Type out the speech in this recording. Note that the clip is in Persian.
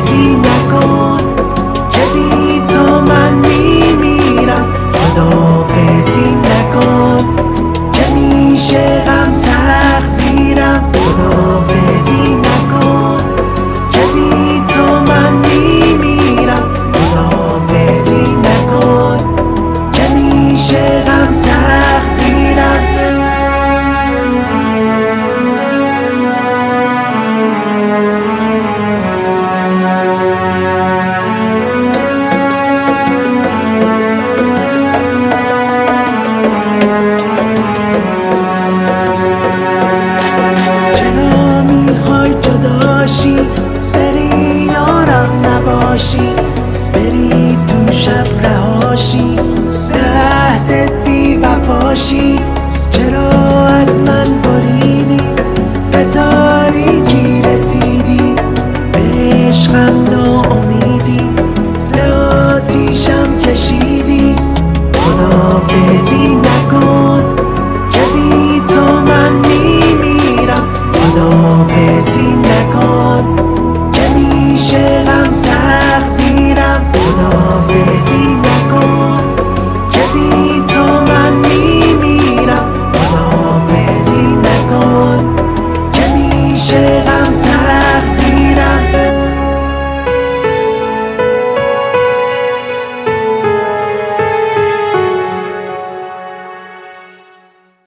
خداحافظی نکن که بی تو من میمیرم. خداحافظی نکن که میشه غم تقدیرم. خداحافظی نکن که بی تو من میمیرم. خداحافظی نکن که میشه غم تقدیرم. چرا میخوای جداشی بری یارم نباشی، بری تو شب رهاشی به عهدت بی وفاشی؟ چرا از من بریدی به تاریکی رسیدی، به عشقم ناامیدی به آتیشم کشیدی؟ خداحافظی نکن